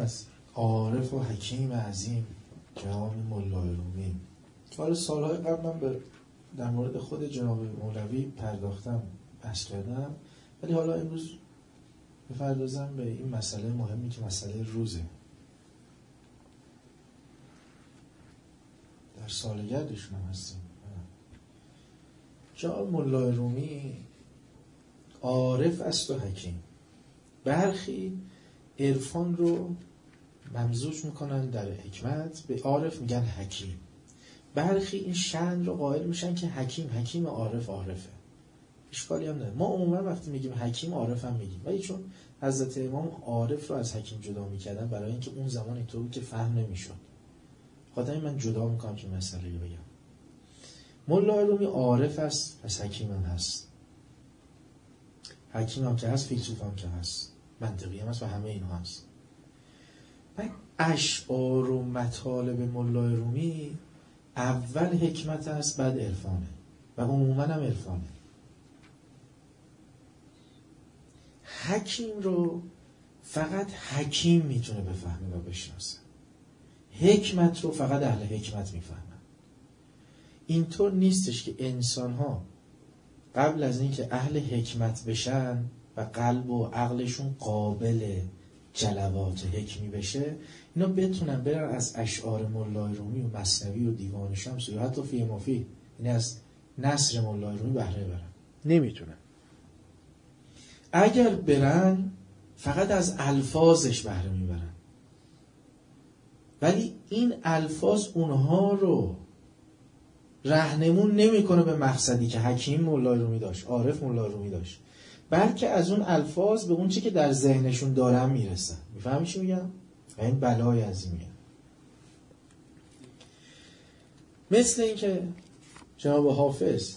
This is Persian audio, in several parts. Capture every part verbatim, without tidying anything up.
از عارف و حکیم عظیم جناب مولای رومی. حالا سالهای قبل من به در مورد خود جناب مولوی پرداختم، بحث کردم، ولی حالا امروز بپردازم به این مسئله مهمی که مسئله روزه. در سالگردشون هم هستیم. جناب مولای رومی عارف است و حکیم. برخی عرفان رو ممزوج میکنن در حکمت، به عارف میگن حکیم. برخی این شأن رو قائل میشن که حکیم حکیم، عارف عارفه. اشکالی هم نداره. ما عموما وقتی میگیم حکیم عارف هم میگیم، ولی چون حضرت امام عارف رو از حکیم جدا میکردن برای اینکه اون زمان اینطور بود که فهم نمیشد، خاطر من جدا میکنم که مسئله رو بگم. مولای رومی عارف است، پس حکیم هم هست. حکیم هم که هست، فیلسوف هم که هست، منطقی هم هست و همه اینها هست. بعد اشعار و مطالب مولای رومی اول حکمت است، بعد عرفانه و عموما هم عرفانه. حکیم رو فقط حکیم میتونه بفهمه و بشناسه. حکمت رو فقط اهل حکمت میفهمن. اینطور نیستش که انسان ها قبل از اینکه اهل حکمت بشن و قلب و عقلشون قابل جلوات حکمی بشه، اینا بتونن برن از اشعار مولای رومی و مثنوی و دیوان شمس و حتی فی مافی، یعنی از نثر مولای رومی بهره برن. نمیتونن. اگر برن فقط از الفاظش بهره میبرن، ولی این الفاظ اونها رو راهنمون نمیکنه به مقصدی که حکیم مولای رومی داشت، عارف مولای رومی داشت، بلکه از اون الفاظ به اون چی که در ذهنشون دارن میرسن. میفهمی چی میگم؟ و این بلای عظیمیه. مثل این که جناب حافظ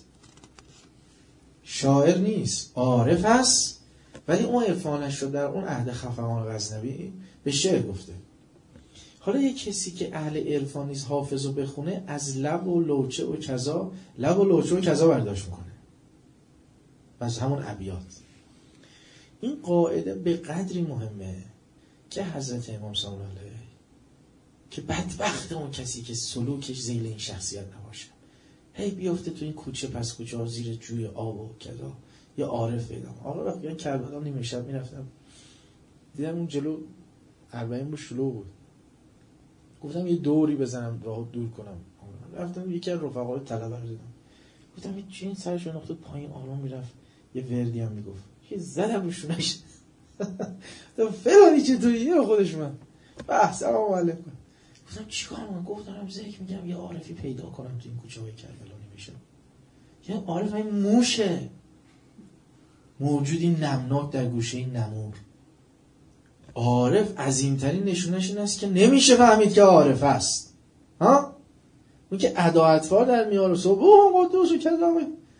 شاعر نیست، عارف هست، ولی اون عرفانش رو در اون عهد خفقان غزنوی به شعر گفته. حالا یک کسی که اهل عرفان نیست حافظ رو بخونه، از لب و لوچه و کذا، لب و لوچه و کذا برداشت میکنه، از همون ابیات. این قاعده به قدری مهمه که حضرت امام صلی الله علیه که بدبخت اون کسی که سلوکش ذیل این شخصیت نباشه، هی بیافته تو این کوچه پس کوچه ها زیر جوی آب و کذا، یا عارف پیدا. آقا وقتی من کربلا نیمه شب میرفتم دیدم اون جلو اربعین بود شلو بود، گفتم یه دوری بزنم راهو دور کنم. رفتم یکی از رفقای طلبه رو دیدم، گفتم این چین سرش رو نقطه پایین آروم میرفت، یه وردی هم میگفت، یه زدم روشونش گفتم فلانی چطوری؟ یه خودش من بحث سلام علیکم. گفتم چیکار من؟ گفت دارم ذکر میگم یه عارفی پیدا کنم تو این کوچه های کربلا نمیشه. یه عارف این موشه، موجودی نمناک در گوشه این نمور. عارف عظیمترین نشونش این است که نمیشه فهمید که عارف است. ها؟ اون که ادا اطوار در میاره صبح اوه قدوس و کذا،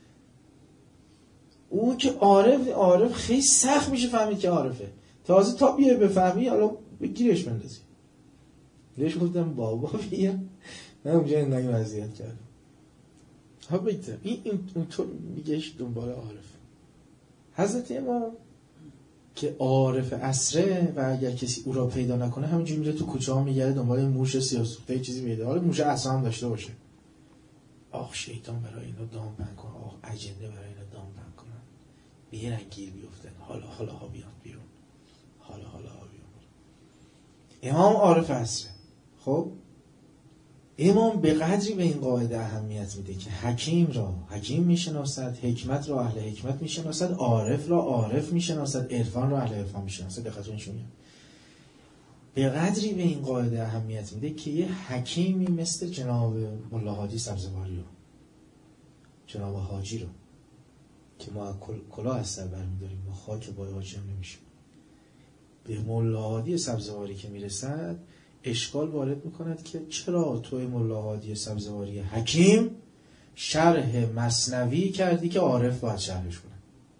اون که عارف عارف خیلی سخت میشه فهمید که عارفه. تازه تا بیای بفهمی حالا بگیرش بندازی. ليش گفتم بابا بیا نه اونجا نگی وضعیت کردم. ها بیت این اونطور میگهش دنبال عارف. حضرت امام که عارف عصره و اگر کسی او را پیدا نکنه همینجوری میره تو کوچه ها میگرده دنبال این موش سیاه‌سوخته چیزی میده، حالا موش عصا هم داشته باشه. آخ شیطان برای اینا دام بند کنه، آخ اجنده برای اینا دام بند کنه، بیرن گیر بیفتن، حالا حالا ها بیاد بیرون، حالا حالا ها بیاد. امام عارف عصره. خب امام به قدری به این قاعده اهمیت میده که حکیم را حکیم میشناسد، حکمت را اهل حکمت میشناسد، عارف را عارف میشناسد، عرفان را اهل عرفان میشناسد. دقت کنید به قدری به این قاعده اهمیت میده که یه حکیمی مثل جناب ملا حاجی سبزواری رو، جناب حاجی رو که ما کلاه از سر برمیداریم، ما خاک بای حاجی هم نمیشیم، به ملا حاجی سبزواری که میرسد اشکال وارد میکند که چرا توی ملا حاجی سبزواری حکیم شرح مثنوی کردی که عارف باید شرحش کنه؟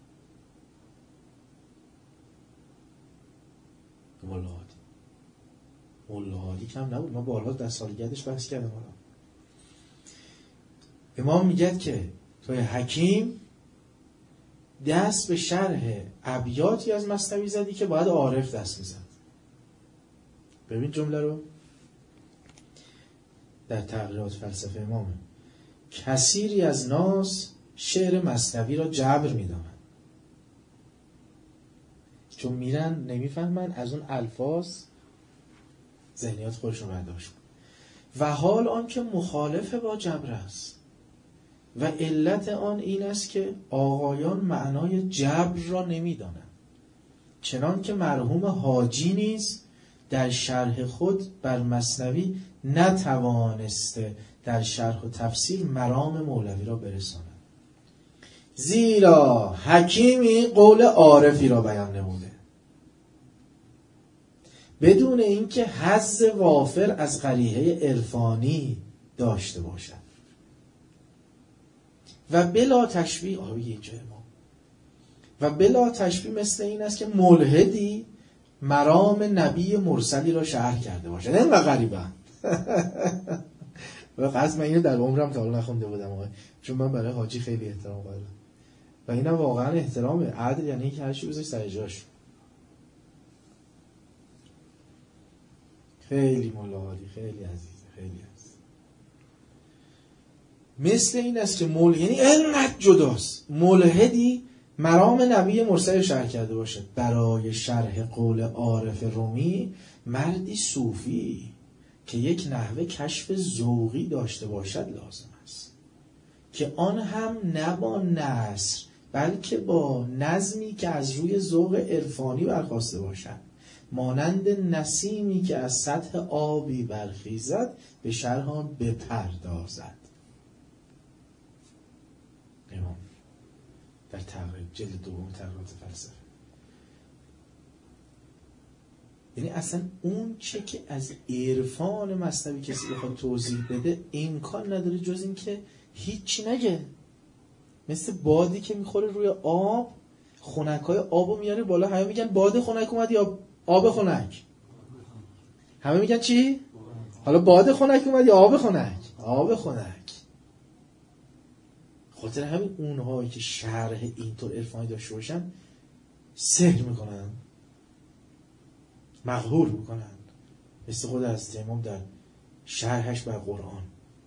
ملا حاجی ملا حاجی کم نبود، ما بالا در سالگردش بحث کردم. حالا امام میگه که توی حکیم دست به شرح ابیاتی از مثنوی زدی که باید عارف دست میزد. ببین جمله رو در تغییرات فلسفه امامه. کثیری از ناس شعر مثنوی را جبر می‌دانند، چون میرن نمیفهمن از اون الفاظ ذهنیات خودشون برداشت و حال آن که مخالف با جبر است و علت آن این است که آقایان معنای جبر را نمی‌دانند، چنان که مرحوم حاجی نیز در شرح خود بر مثنوی نتوانسته در شرح و تفسیر مرام مولوی را برساند، زیرا حکیمی قول عارفی را بیان نموده بدون اینکه حظ وافر از قریحه عرفانی داشته باشد و بلا تشبیه آیه ما و بلا تشبیه مثل این است که ملحدی مرام نبی مرسلی را شرح کرده باشد. اینقدر غریبه و قصد من اینو در عمرم تا حالا نخونده بودم آقای، چون من برای حاجی خیلی احترام قائلم و اینم واقعا احترامه. عدل یعنی اینکه هر چی بذاری سر جاش. خیلی ملاحالی، خیلی عزیزه، خیلی عزیز. مثل این است که مل یعنی اینقدر جداست، ملحدی مرام نبی مرسل شرح کرده باشد. برای شرح قول عارف رومی مردی صوفی که یک نحوه کشف ذوقی داشته باشد لازم است، که آن هم نه با نثر بلکه با نظمی که از روی ذوق عرفانی برخاسته باشد، مانند نسیمی که از سطح آبی برخیزد به شرح آن بپردازد. امام در تقریب جلد دوم تقریبات فلسفه. یعنی اصلا اون چه که از عرفان مثنوی کسی بخواد توضیح بده امکان نداره جز این که هیچی نگه. مثل بادی که میخوره روی آب، خنکای آبو میاره بالا، همه میگن باد خنک اومد یا آب خنک؟ همه میگن چی؟ حالا باد خنک اومد یا آب خنک؟ آب خنک. خاطر همین اونهایی که شرح اینطور عرفانی داشته باشن سحر میکنن، مغرور میکنن، مثل خود از امام در شرحش بر قرآن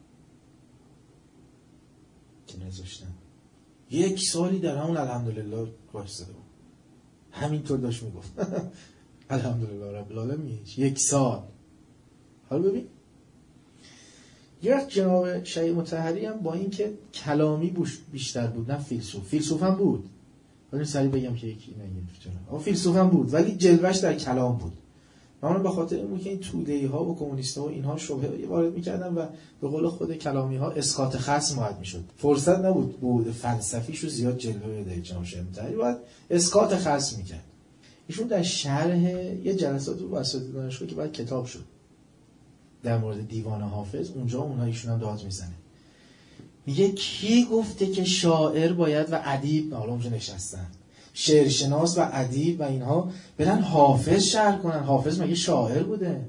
که نذاشتن یک سالی در همون الحمدلله وایساده بود، همینطور داشت میگفت الحمدلله رب العالمین یک سال. حالا ببین یک جناب شیخ مطهری هم با این که کلامی بیشتر بود نه فیلسوف، فیلسوف هم بود ولی سریع بگم که یکی نگیرفت چرا، فیلسوف هم بود ولی جلوش در کلام بود. اون به خاطر این بود که این توده‌ای ها و کمونیست ها و اینها شبهه وارد می‌کردن و به قول خود کلامی ها اسقاط خصم باید می‌شد. فرصت نبود بود فلسفیشو زیاد جلوه بده. جناب شیخ مطهری باید اسقاط خصم می‌کرد. ایشون در شرح یه جلسات و اساتید دانشگاه که بعد کتاب شد در مورد دیوان حافظ، اونجا اونها ایشون هم داد میزنه، میگه کی گفته که شاعر باید و ادیب، حالا اونجا نشستن شعرشناس و ادیب و اینها برن حافظ شرح کنن؟ حافظ مگه شاعر بوده؟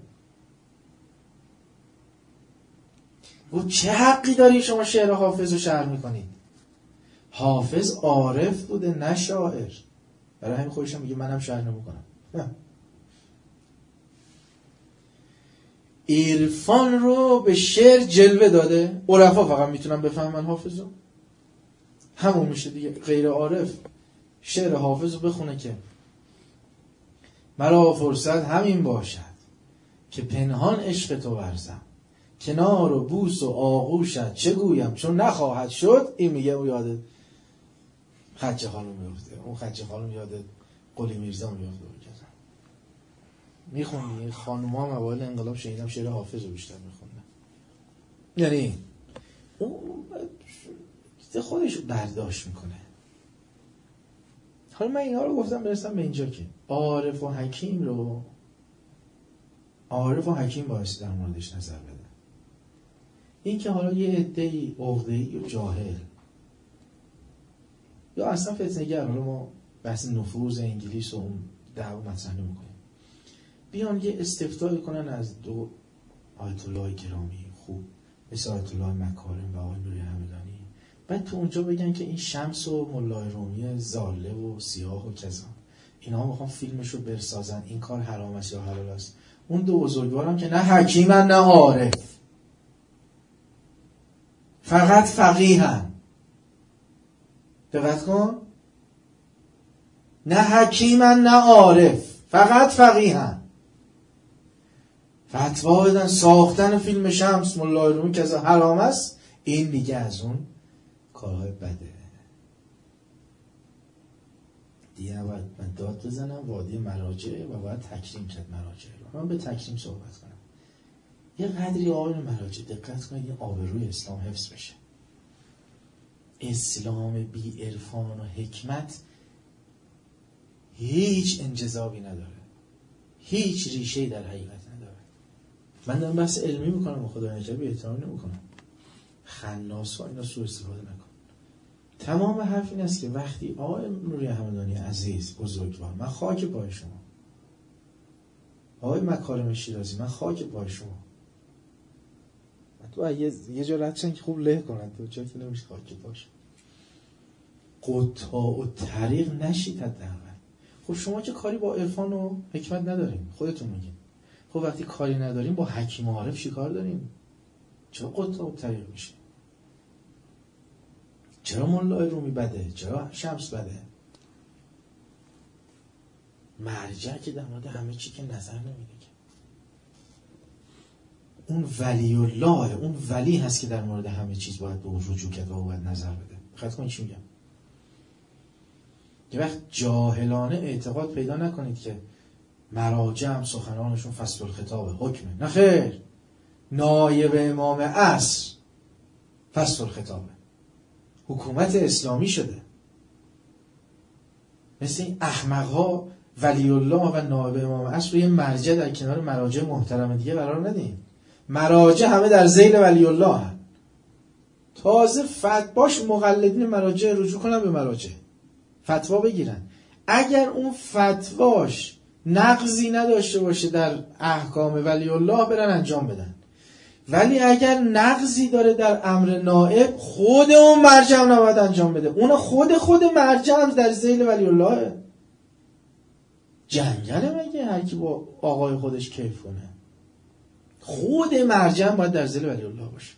و چه حقی داری شما شعر حافظ رو شرح میکنید؟ حافظ عارف بوده نه شاعر. برای همین خودش هم میگه منم شرح نمیکنم. عرفان رو به شعر جلوه داده. عرفا فقط میتونن بفهمن حافظ رو، همون میشه دیگه. غیر عارف شعر حافظ رو بخونه که مرا فرصت همین باشد که پنهان عشق تو ورزم، کنار و بوس و آغوشت چه گویم چون نخواهد شد. این میگه اون یاد خدچه خانم میفته، اون خدچه خانم یاد قلی میرزا میفته. میخوندی خانوم ها موایل انقلاب شنیدم شعر حافظ رو بیشتر میخوندن، یعنی اون خودش برداشت میکنه. حالا من اینها رو گفتم برسم به اینجا که عارف و حکیم رو عارف و حکیم باعث در موردش نظر بده. این که حالا یه عده‌ای عقده‌ای و جاهل یا اصلا فتنه‌گر، حالا ما بحث نفوذ انگلیس و اون دعوا مطرح نمی‌کنیم، بیان یه استفتایی کنن از دو آیت الله گرامی خوب مثل آیت الله مکارم و آقای نوری همدانی، بعد تو اونجا بگن که این شمس و مولای رومی زاله و سیاه و کذا، اینها میخوان فیلمش رو برسازن، این کار حرام است یا حلال است. اون دو بزرگوارم که نه حکیمن نه عارف، فقط فقیهن. دقت کن، نه حکیمن نه عارف، فقط فقیهن. فتوا بدن ساختن فیلم شمس ملا رومی که از حرام است، این دیگه از اون کارهای بده. دیگه باید من داد بزنم وادی مراجع و باید تکریم کرد مراجع رو. من به تکریم صحبت کنم. یه قدری آبرو مراجع دقت کنید، این آبروی اسلام حفظ بشه. اسلام بی عرفان و حکمت هیچ انجذابی نداره، هیچ ریشه‌ای در حقیقت نداره. من دارم بحث علمی میکنم و خدا نکرده بی احترامی نمیکنم. خناس ها اینا سوء استفاده نکن. تمام حرف این است که وقتی آقای نوری همدانی عزیز بزرگوار، من خاک پای شما، آقای مکارم شیرازی، من خاک پای شما، تو یه یه جا رد شن که خوب له کنن، تو جا که نمیشه خاک پاش قطاع و طریق نشید حداقل. خب شما که کاری با عرفان و حکمت نداریم، خودتون میگین. خب وقتی کاری نداریم با حکیم و عارف چی کار داریم؟ چرا قطاع و طریق میشه؟ چرا مولای رومی بده؟ چرا شمس بده؟ مرجع که در مورد همه چی که نظر نمیده که. اون ولی الله، اون ولی هست که در مورد همه چیز باید به رجوع کرد و باید نظر بده. خاطر کنید چی میگم؟ یه وقت جاهلانه اعتقاد پیدا نکنید که مراجع هم سخنانشون فصل الخطابه، حکمه. نه خیر، نایب امام عصر فصل الخطابه، حکومت اسلامی شده. مثل این احمق‌ها ولی الله و نایب امام عصر رو یه مرجع در کنار مراجع محترم دیگه قرار ندین. مراجع همه در ذیل ولی الله هست. تازه فتواش مقلدین مراجع رجوع کنن به مراجع فتوا بگیرن. اگر اون فتواش نقضی نداشته باشه در احکام ولی الله برن انجام بدن. ولی اگر نقضی داره در امر نائب، خود اون مرجع نباید انجام بده. اون خود خود مرجع هم در ذیل ولی الله. جنگله مگه هر کی با آقای خودش کیف کنه؟ خود مرجع باید در ذیل ولی الله باشه.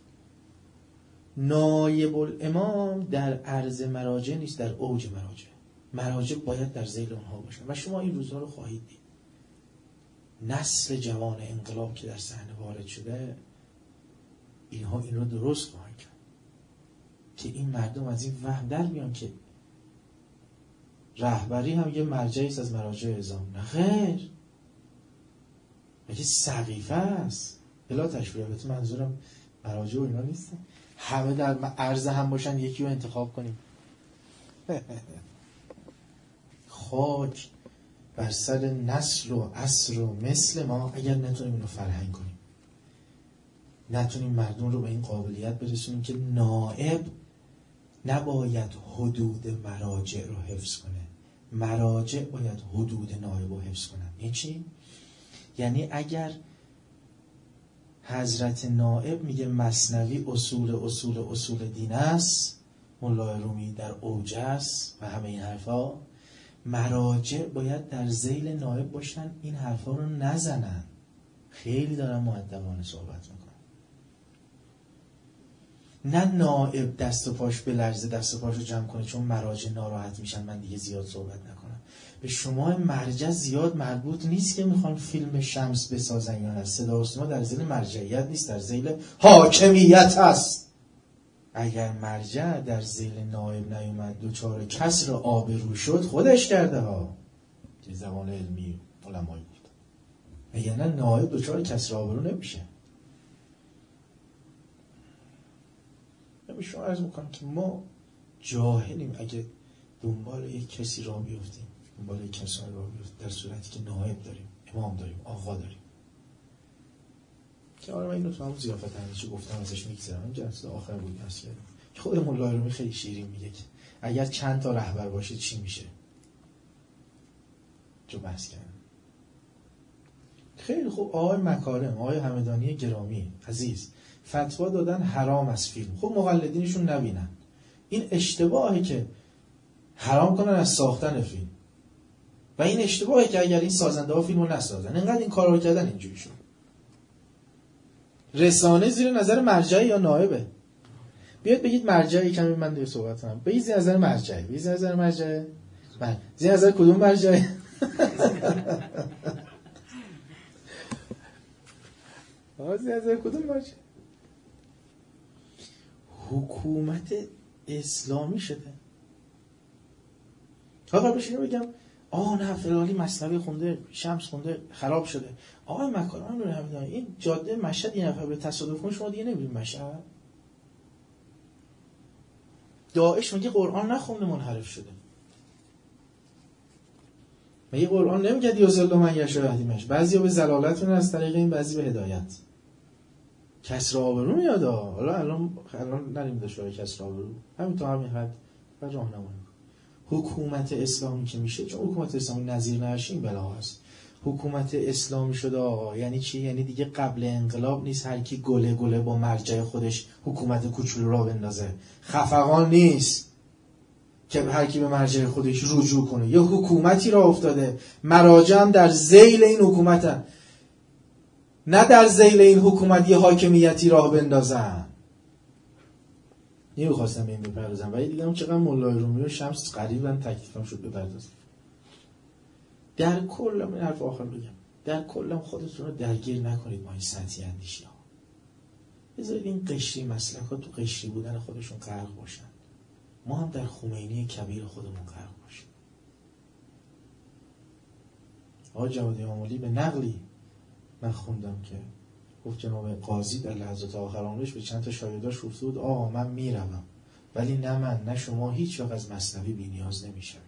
نایب الامام در عرض مراجع نیست، در اوج مراجع. مراجع باید در ذیل اونها باشن و شما این روزها رو خواهید دید. نسل جوان انقلاب که در صحنه وارد شده، اینها این رو درست خواهند کرد که این مردم از این وهم در بیان که رهبری هم یه مرجعی است از مراجع اعظام. نه خیر، مگه سقیفه است؟ بلا تشبیه، البته منظورم مراجع و اینا نیست. همه در عرض هم باشن، یکی رو انتخاب کنیم. خاک بر سر نسل و عصر و مثل ما اگر نتونیم اینو فرهنگ کنیم، نتونیم مردم رو به این قابلیت برسونیم که نائب نباید حدود مراجع رو حفظ کنه، مراجع باید حدود نائب رو حفظ کنن. یعنی چی؟ یعنی اگر حضرت نائب میگه مثنوی اصول اصول اصول دین است، مولای رومی در اوج است و همه این حرفا، مراجع باید در ذیل نائب باشن، این حرفا رو نزنن. خیلی دارم مؤدبانه صحبت میکنم. نه نائب دست و پاش بلرزه، دست و پاش رو جمع کنه چون مراجع ناراحت میشن من دیگه زیاد صحبت نکنم. به شما مرجع زیاد مربوط نیست که میخوان فیلم شمس بسازن یا نه. صدا و سیما در ذیل مرجعیت نیست، در ذیل حاکمیت هست. اگر مرجع در ذیل نائب نیومد دوچار کسر آبرو شد، خودش کرده ها، که زبان علمی علمایی بود. اگر نه نائب دوچار کسر آبرو نمیشه. شما عرض میکنم که ما جاهلیم اگه دنبال یک کسی را بیفتیم، دنبال یک کسانی را بیفتیم در صورتی که نائب داریم، امام داریم، آقا داریم. که آره من اینو تو همون زیافت همیشه گفتم ازش میگذرم. این جلسه آخر بود هست که خود مولای رومی خیلی شیرین میگه که اگر چند تا رهبر باشه چی میشه؟ جو بحث کردن. خیلی خوب. آقای مکارم، آقای همدانی گرامی عزیز فتوا دادن حرام از فیلم. خب مقلدینشون نبینن. این اشتباهه که حرام کنن از ساختن فیلم. و این اشتباهه که اگر این سازنده ها فیلمو نسازن، اینقدر این کارا رو کردن اینجوری شد. رسانه زیر نظر مرجع یا نائبه. بیاد بگید مرجعی، کمی من دیگه صحبت کنم. بگید زیر نظر مرجعی. بگید زیر نظر مرجعی. من زیر نظر کدوم مرجعی؟ آ زیر نظر کدوم مرجع؟ حکومت اسلامی شده. حالا بهش اینو بگم آه نه فلالی مثنوی خونده، شمس خونده، خراب شده. آقای مکارم رو همین این جاده مشهد یه نفر به تصادف کنه شما دیگه نمی‌بینید مشهد. داعش میگه قرآن نخونده منحرف شده. میگه قرآن نمیگه یوزل من یشاء یهدیمش. بعضیا به ضلالت میرن از طریق این، بعضی به هدایت. کسر آبرو میاد. حالا الان الان نریم داشته کسر آبرو. همین تا همین حد و راهنمایی. حکومت اسلامی که میشه، چون حکومت اسلامی نظیر نشه این بلا هست. حکومت اسلامی شده آقا یعنی چی؟ یعنی دیگه قبل انقلاب نیست هر کی گله گله با مرجع خودش حکومت کوچولو را بندازه. خفقان نیست که هر کی به مرجع خودش رجوع کنه. یه حکومتی را افتاده، مراجع هم در ذیل این حکومتن، نه در ذیل این حکومت یه حاکمیتی راه بندازن. نمیخواستم به این بپردازم ولی دیدم چقدر مولای رومی و شمس قریبا تکلیفم شد بپردازم. در کل من حرف آخر بگم، در کل خودتون رو درگیر نکنید با این سطحی اندیشی ها. بذارید این قشری مسلک ها تو قشری بودن خودشون غرق باشن، ما هم در خمینی کبیر خودمون غرق باشیم. آقا جواد امامی به نقلی من خوندم که گفت جناب قاضی در لحظات آخر عمرش به چند تا شاگرداش گفته بود آقا من میروم ولی نه من نه شما هیچ وقت از مثنوی بی نیاز نمیشم.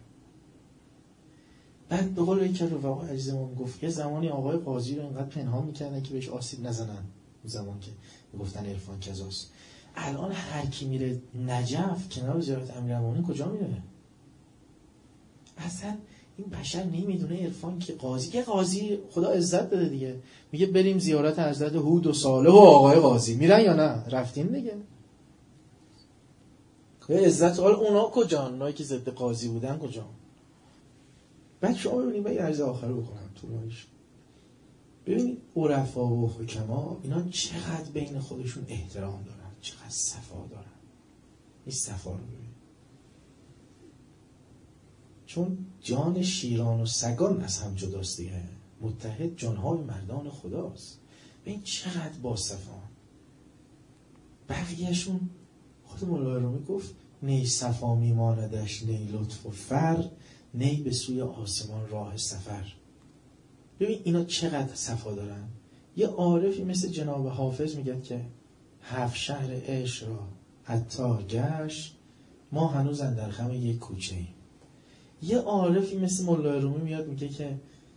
بعد به قول یکی از رفقا عزیزمون گفت یه زمانی آقای قاضی رو اینقدر پنهان میکردن که بهش آسیب نزنن، اون زمان که گفتن عرفان کذاست. الان هر کی میره نجف کنار زیارت امیرالمومنین کجا میره؟ اصلا این بشر نمیدونه عرفان که قاضی که قاضی خدا عزت داده دیگه، میگه بریم زیارت حضرت هود و صالح و آقای قاضی. میرن یا نه؟ رفتین دیگه. که عزت حال اونا کجان؟ اونایی که ضد قاضی بودن کجان؟ بعد شما ببینید من یه عرض آخر بکنم تو راهش. ببینید عرفا و حکما اینا چقدر بین خودشون احترام دارن، چقدر صفا دارن. این صفا رو ببینید. چون جان شیران و سگان از هم جداست دیگه. متحد جانهای مردان خداست. ببین چقدر با صفا. بقیهشون خود مولای رومی گفت نی صفا میماندش نی لطف و فر، نی به سوی آسمان راه سفر. ببین اینا چقدر صفا دارن. یه عارفی مثل جناب حافظ میگه که هفت شهر عشق را عطار گشت، ما هنوز اندر خم یک کوچه ایم. یه عارفی مثل مولای رومی میاد میگه که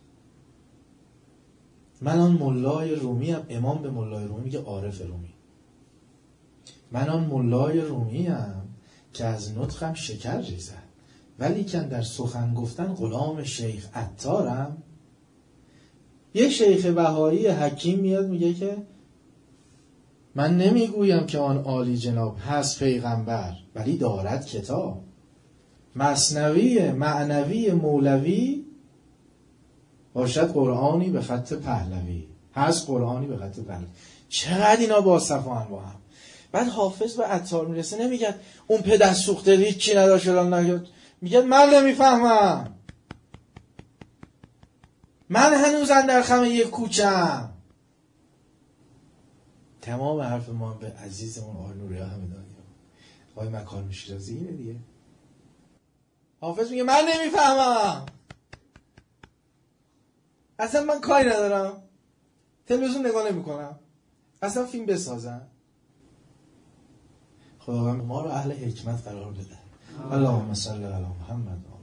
من آن مولای رومی ام. امام به مولای رومی میگه عارف رومی. من آن مولای رومی ام که از نطقم شکر ریزد، ولی که در سخن گفتن غلام شیخ عطارم. یه شیخ بهایی حکیم میاد میگه که من نمیگویم که آن عالی جناب هست پیغمبر، ولی دارد کتاب. مثنوی معنوی مولوی باشد قرآنی به خط پهلوی. هست قرآنی به خط پهلوی. چقدر اینا با صفان با هم. بعد حافظ به عطار میرسه نمیگه اون پدر سوخته هیچی نداشت الان نگید، میگه من نمیفهمم، من هنوز اندر خم یک کوچم. تمام حرف ما به عزیزمون آقای نوریا همدانی آقای مکارم شیرازی اینه دیگه. حافظ میگه من نمیفهمم، اصلا من کاری ندارم، تلویزیون نگاه نمیکنم، اصلا فیلم بسازم. خداوند ما رو اهل حکمت قرار بده. اللهم صل علی محمد.